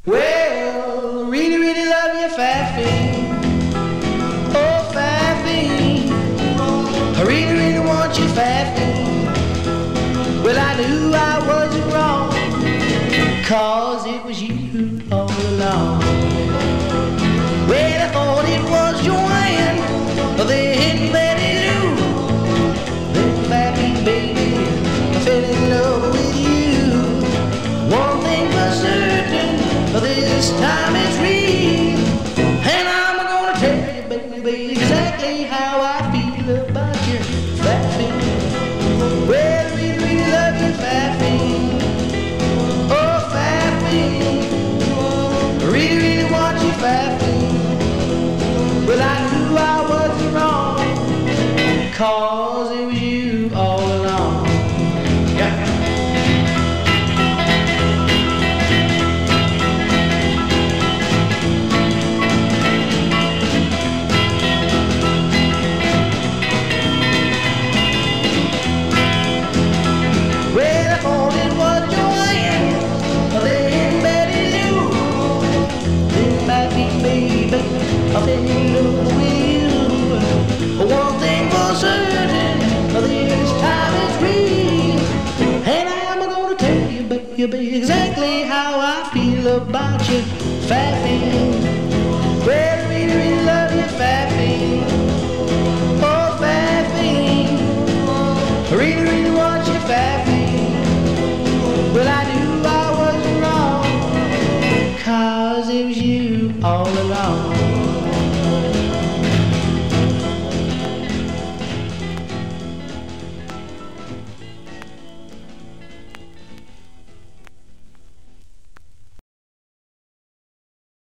Well, really, really love you, Faffy. Oh, Faffy. I really, really want you, Faffy. Well, I knew I was wrong, 'cause it was you all along. Well, I thought it was Joanne, then Betty Lou, then Faffy, baby, I fell in love with you. One thing for certain, this time it's real, and I'm gonna tell you, baby, exactly how I feel about you, Faffy. Well, I really, really love you, Faffy. Oh, Faffy, I really, really want you, Faffy. Well, I knew I was wrong, 'cause it was you all along. Yeah. I fell in love with you. One thing for certain, this time it's real, and I'm gonna tell you, baby, exactly how I feel about you, Faffy. Well, I really, really love you, Faffy. Oh, Faffy, I really, really want you, Faffy. Well, I knew I was wrong, 'cause it was you all along.